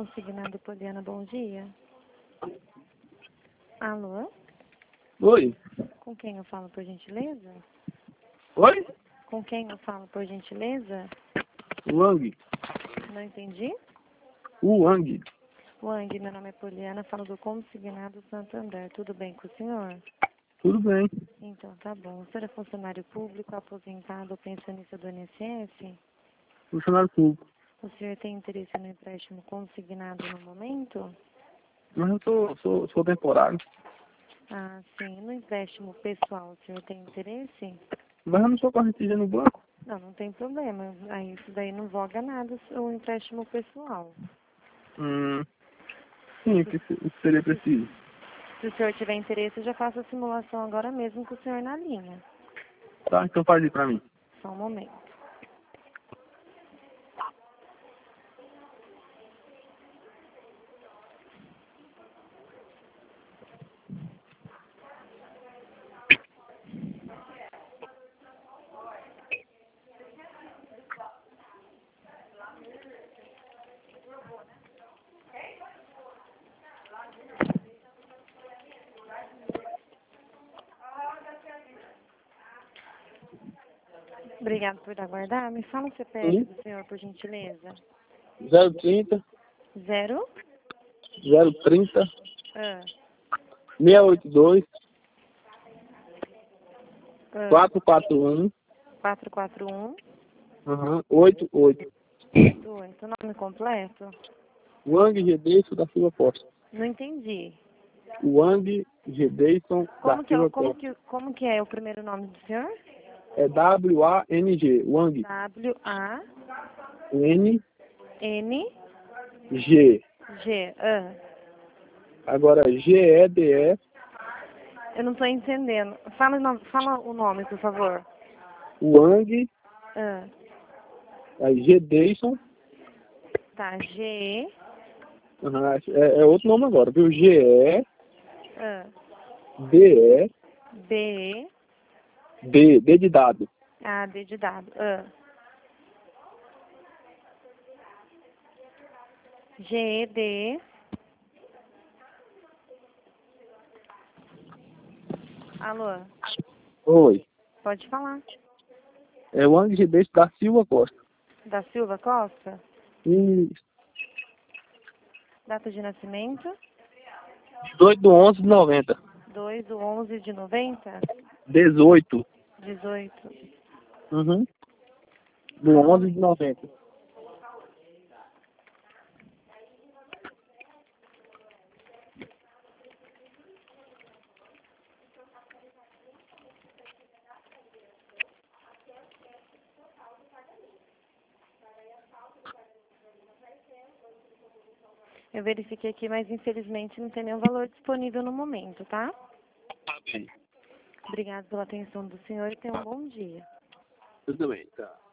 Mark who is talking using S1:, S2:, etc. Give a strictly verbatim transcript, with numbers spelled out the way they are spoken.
S1: Consignado Poliana, bom dia. Alô?
S2: Oi?
S1: Com quem eu falo, por gentileza?
S2: Oi?
S1: Com quem eu falo, por gentileza?
S2: Wang.
S1: Não entendi?
S2: Wang.
S1: Wang, meu nome é Poliana, falo do Consignado Santander. Tudo bem com o senhor?
S2: Tudo bem.
S1: Então, tá bom. O senhor é funcionário público, aposentado ou pensionista do I N S S?
S2: Funcionário público.
S1: O senhor tem interesse no empréstimo consignado no momento?
S2: Mas eu tô, sou, sou temporário.
S1: Ah, sim. No empréstimo pessoal, o senhor tem interesse?
S2: Mas eu não sou correntista no banco.
S1: Não, não tem problema. Aí isso daí não voga nada o empréstimo pessoal.
S2: Hum. Sim, o que, se- o que seria preciso?
S1: Se o senhor tiver interesse, eu já faço a simulação agora mesmo com o senhor na linha.
S2: Tá, então faz aí pra mim.
S1: Só um momento. Obrigada por aguardar. Me fala o C P F
S2: Sim.
S1: do senhor, por gentileza.
S2: zero trinta,
S1: Zero?
S2: zero trinta,
S1: Ah,
S2: seiscentos e oitenta e dois,
S1: ah,
S2: quatrocentos e quarenta e um,
S1: quatro quatro um,
S2: uhum, oitenta e oito.
S1: oito oito. Nome completo?
S2: Wang Gedeison da Silva Costa.
S1: Não entendi.
S2: Wang Gedeison da
S1: Como que, é, o-
S2: Silva
S1: como,
S2: Costa.
S1: que, como que é o primeiro nome do senhor?
S2: É W A N G. Wang.
S1: W A
S2: N
S1: N
S2: G.
S1: G. Ah,
S2: Agora G E D E.
S1: eu não estou entendendo. Fala, o nome- fala o nome, por favor.
S2: Wang.
S1: Ah,
S2: Aí Gedeison.
S1: tá. G.
S2: Uhum, é, é outro nome agora, viu? G E
S1: Ah,
S2: D E
S1: B.
S2: D. D de dado.
S1: A. D de dado. Ah. G. E. D. Alô?
S2: Oi.
S1: Pode falar.
S2: É Wang Gedeison da Silva Costa.
S1: Da Silva Costa?
S2: Isso.
S1: Data de nascimento?
S2: dezoito de onze de noventa.
S1: dois do onze de noventa?
S2: dezoito.
S1: dezoito.
S2: Uhum. Do
S1: Só um
S2: onze de
S1: momento.
S2: noventa.
S1: Eu verifiquei aqui, mas infelizmente não tem nenhum valor disponível no momento, tá?
S2: Tá bem.
S1: Obrigada pela atenção do senhor e tenha um bom dia.
S2: Tudo bem, tá.